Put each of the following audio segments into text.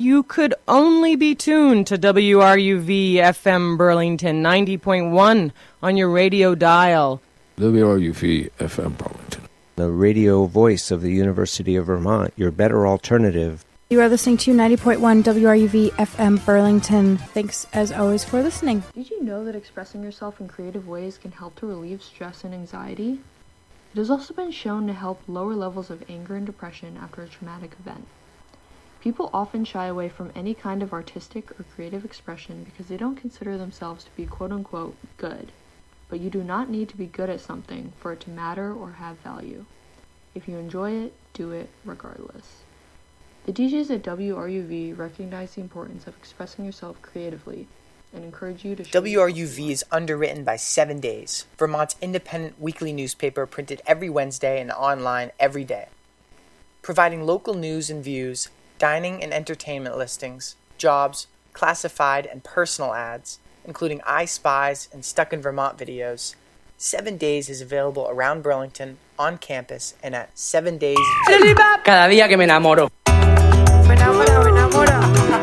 you could only be tuned to WRUV FM Burlington 90.1 on your radio dial. WRUV FM Burlington. The radio voice of the University of Vermont, your better alternative. You are listening to 90.1 WRUV FM Burlington. Thanks, as always, for listening. Did you know that expressing yourself in creative ways can help to relieve stress and anxiety? It has also been shown to help lower levels of anger and depression after a traumatic event. People often shy away from any kind of artistic or creative expression because they don't consider themselves to be quote-unquote good. But you do not need to be good at something for it to matter or have value. If you enjoy it, do it regardless. The DJs at WRUV recognize the importance of expressing yourself creatively and encourage you to show WRUV is underwritten by 7 Days, Vermont's independent weekly newspaper printed every Wednesday and online every day. Providing local news and views, dining and entertainment listings, jobs, classified and personal ads, including I Spies and Stuck in Vermont videos. 7 Days is available around Burlington, on campus, and at 7 Days. Cada día que me enamoro. Me enamoro, me enamoro.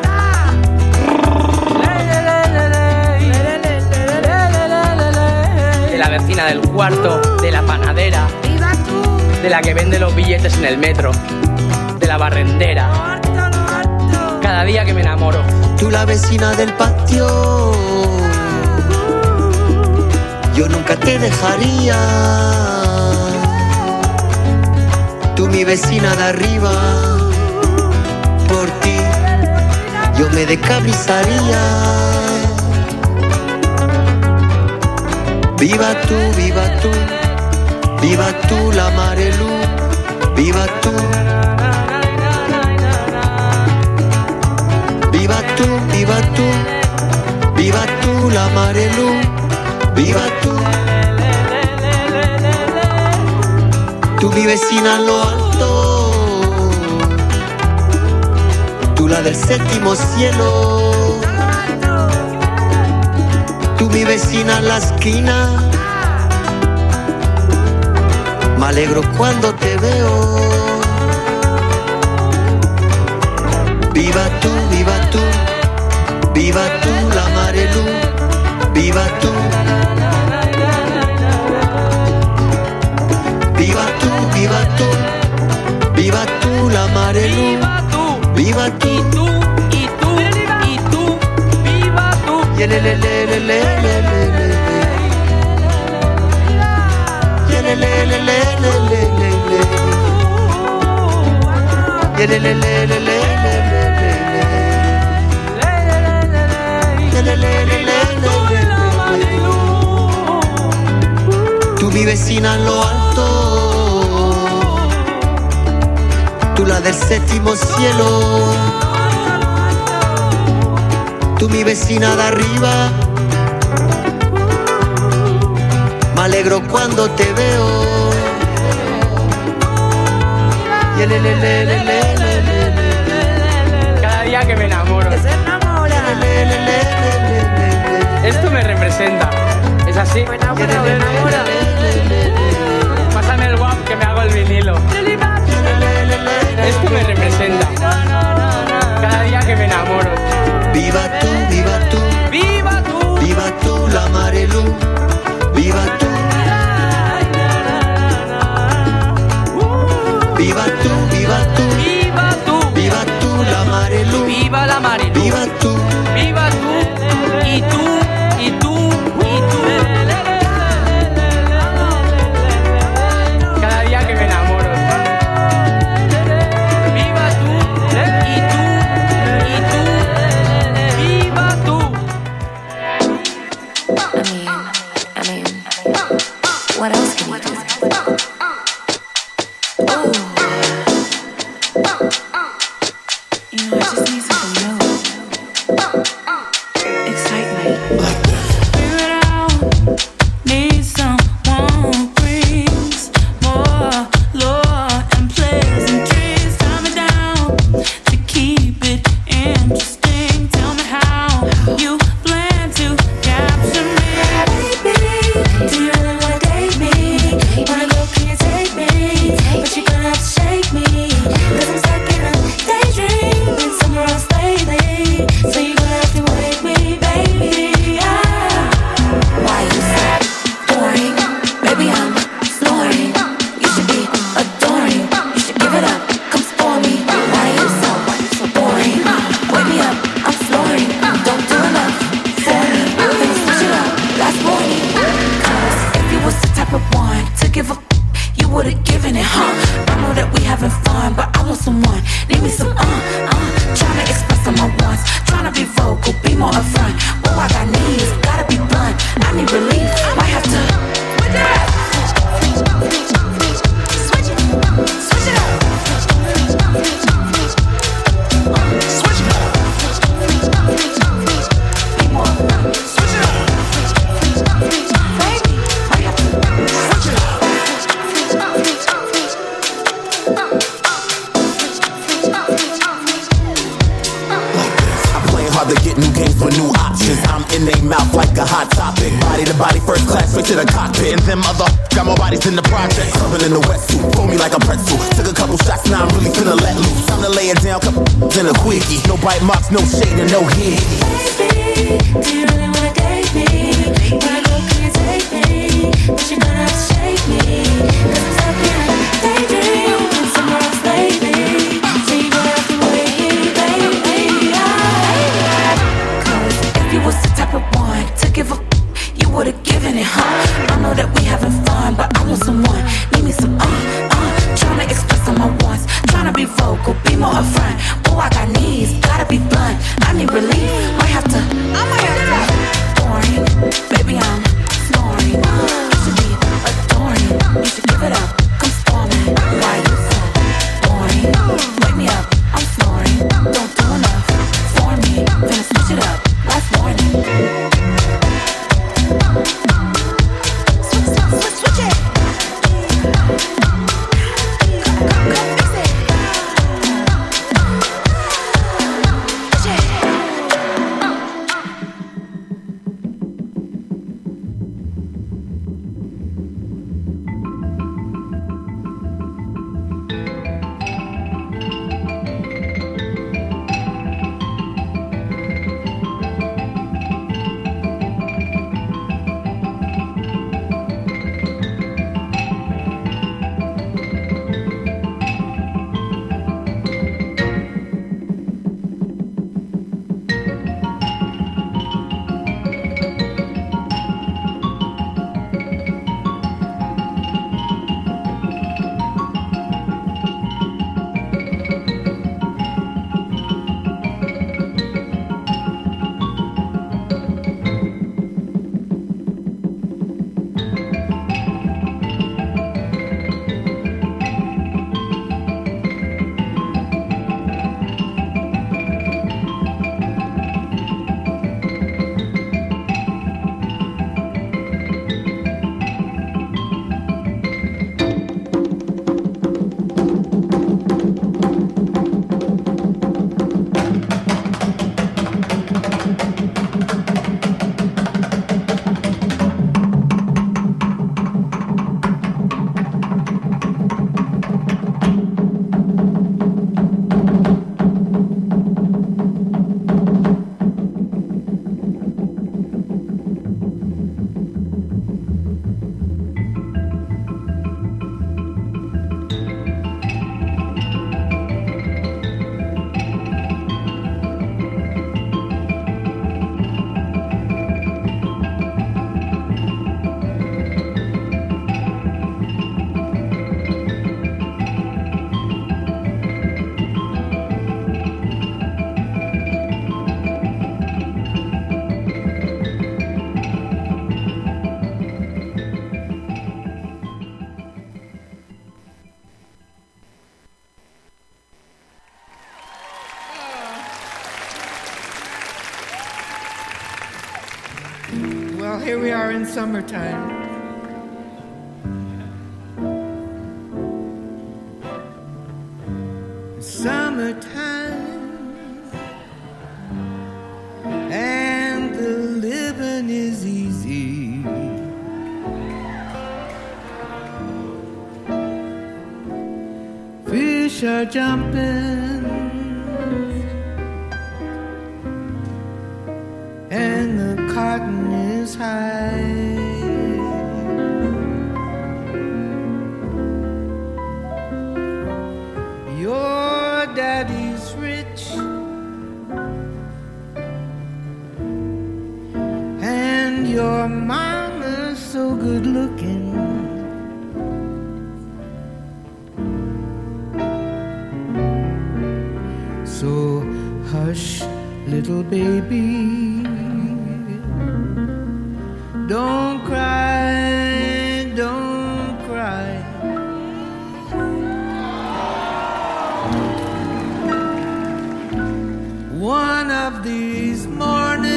De la vecina del cuarto, de la panadera, ¡Viva tú! de la que vende los billetes en el metro, de la barrendera. Cada día que me enamoro. Tú la vecina del patio, yo nunca te dejaría. Tú mi vecina de arriba, por ti yo me decabrizaría. Viva tú, viva tú, viva tú la Marelú, viva tú. Viva tú, viva tú, viva tú la Marelú, viva tú. Tú mi vecina en lo alto, tú la del séptimo cielo. Tú mi vecina en la esquina, me alegro cuando te veo. Viva tú, viva tú, viva tú la Marelú, viva tú. Viva tú, viva tú, viva tú la Marelú, viva tú. Y tú, y tú, y tú, viva tú. Y el le le le le le le le. Y el le le le le le le le. Y el le le le le le le. Tú mi vecina en lo alto, tú la del séptimo cielo. Tú mi vecina de arriba, me alegro cuando te veo. Y el le le le le le le. Cada día que me enamoro. Que se enamora. Esto me representa. ¿Es así? Me enamoro, me enamoro. Pásame el guap que me hago el vinilo. Esto me representa. Cada día que me enamoro. Viva tú, viva tú, ¡Viva tú! viva tú la Marelú, viva tú. Viva tú, viva tú, ¡Viva tú! viva tú la Marelú, ¡Viva la Marelú! viva tú. ¡Viva tú! Y tú, y tú, y tú. Cada día que me enamoro. New games for new options. I'm in their mouth like a hot topic. Body to body, first class, straight to the cockpit. And them other got more bodies in the project. Serving in the wetsuit, fold me like a pretzel. Took a couple shots, now I'm really finna let loose. Time to lay it down, couple in a quickie. No bite marks, no shade, and no hit. Baby, do you really wanna date me? When I go, can you take me? But you're gonna have to shake me. Cause I'm stuck in a daydream. And somewhere else lately. So you're gonna have to wait, baby. Cause if you was the type of one to give a you would've given it, huh? I know that we having fun, but I want someone. Need me some, trying to express all my wants. Trying to be vocal, be more upfront. Oh, I got needs, gotta be blunt. I need relief, I might have to. Boring, baby, I'm snoring. You should be adoring. You should give it up, come storming. Why you so boring? Wake me up, I'm snoring. Don't do enough for me. Finna switch it up, last warning. Switch it. Come fix it. Well, here we are in summertime. Summertime, and the living is easy. Fish are jumping, and the cotton is high. Your daddy's rich, and your mama's so good looking. So hush, little baby, don't cry, don't cry. One of these mornings,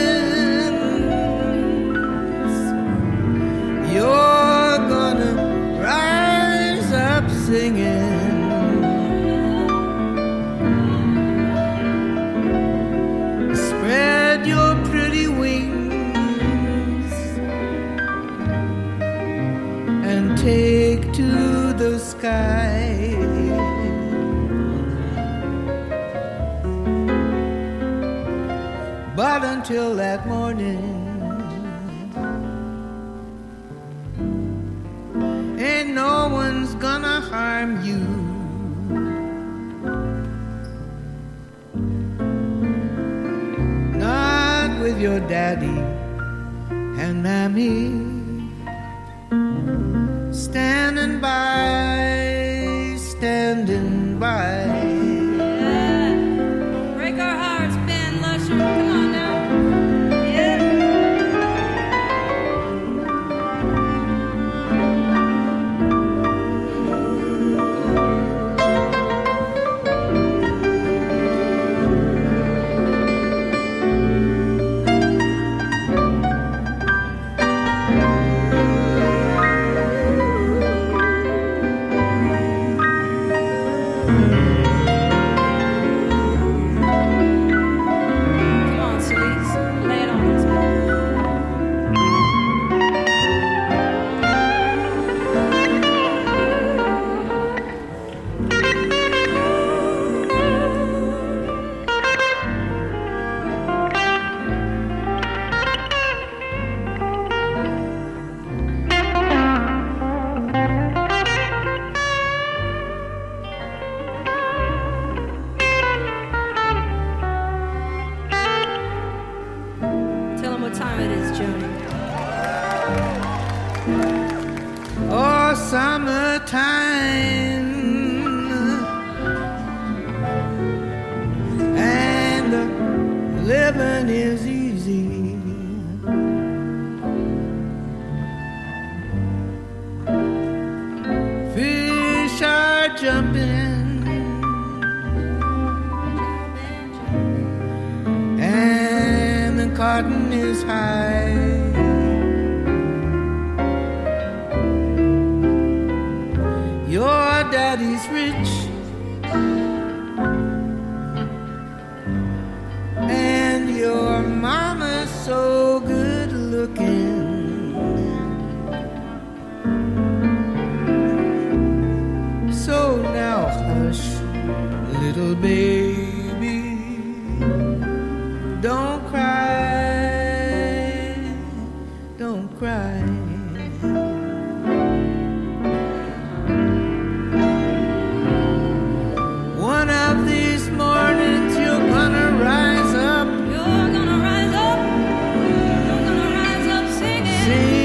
you're gonna rise up singing. Spread your sky. But until that morning, ain't no one's gonna harm you. Not with your daddy and mammy standing by, standing by. Yeah. Break our hearts, Ben Lusher. Come on now. Oh, summertime, and living is easy. Fish are jumping, and the cotton is high. Your daddy's rich, and your mama's so good looking. So now hush, little baby, don't cry, don't cry. One of these mornings you're gonna rise up. You're gonna rise up. You're gonna rise up singing.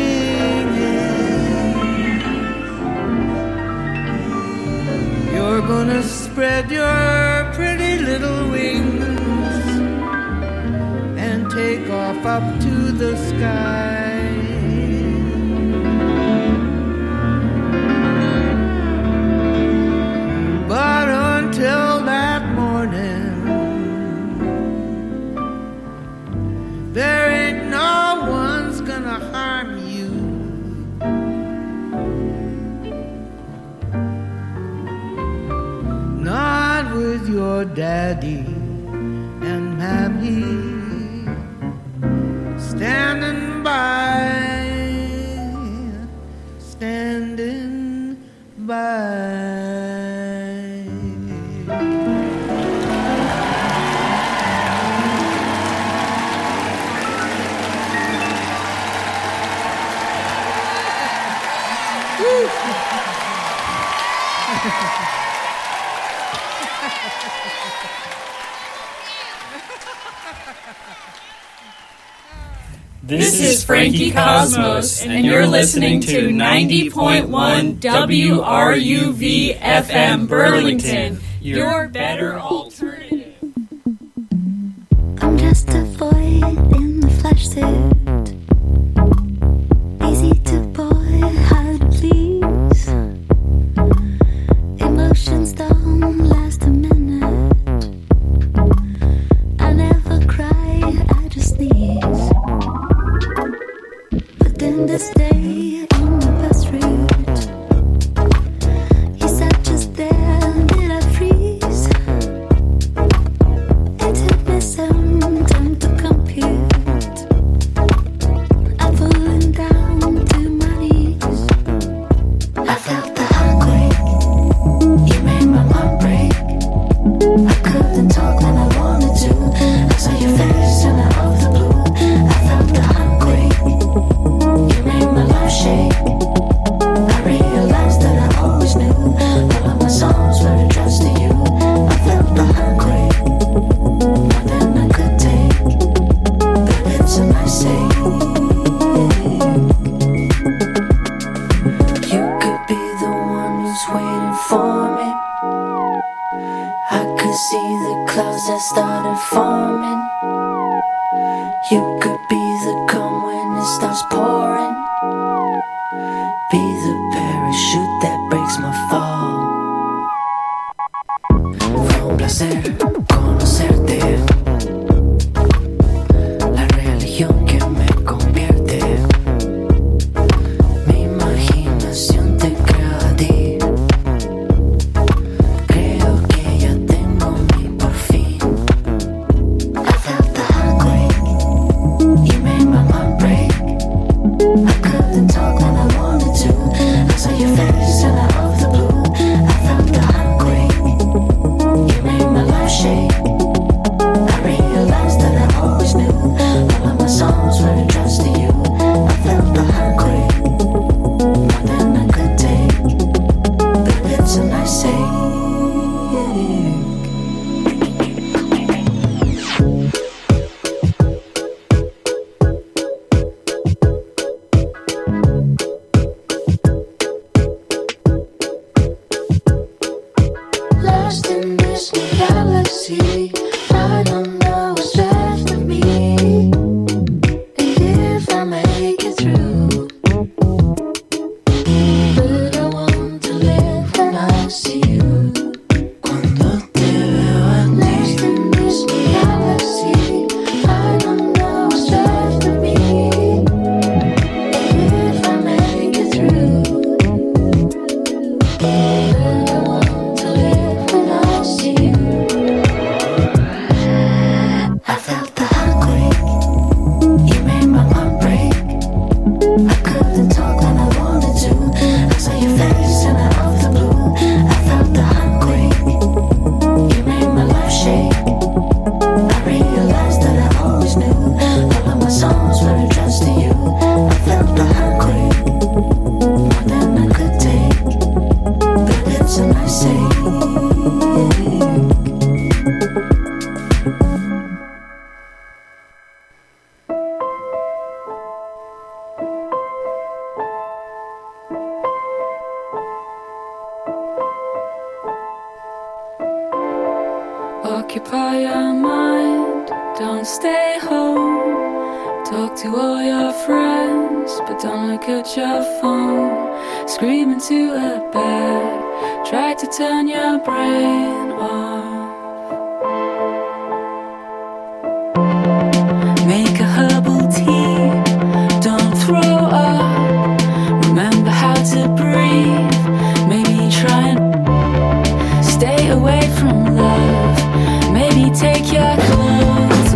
Singing. You're gonna spread your pretty little wings and take off up to the sky. But until that morning, there ain't no one's gonna harm you. Not with your daddy and mammy standing by, standing by. This is Frankie Cosmos, and you're listening to 90.1 WRUV FM Burlington, your better alternative. I'm just a void in the flesh suit. Easy to boy, hard to please. Emotions don't last a minute. I never cry, I just sneeze. But then this day on the bus route, you sat just there, did I freeze? It took me some time to compute started forming. You could be the calm when it starts pouring. Be the parachute that breaks my fall. Fue un placer conocerte. La religión que me convierte. Mi imaginación te crea a ti. Creo que ya tengo mi por fin. I felt the heartquake. You made my mind break. I couldn't talk when I wanted to. I saw your face and out of the blue. I felt the heartquake. You made my life shake. I realized that I always knew all of my songs were addressed to you. I felt the heartquake more than I could take. But it's a nice ache. Lost in this galaxy, I don't know what's left of me. And if I make it through, but I want to live when I see you. Cuando te veo a ti. Lost in this galaxy, I don't know what's left of me. And if I make it through, but I want to live when I see you. I felt the heartquake. You made my mind break. I couldn't talk when I wanted to. I saw your face and out of the blue. I felt the heartquake. You made my life shake. I realized that I always knew all of my songs were addressed to you. I felt the heartquake more than I could take. But it's a nice ache. Occupy your mind, don't stay home. Talk to all your friends, but don't look at your phone. Scream into a bed, try to turn your brain on.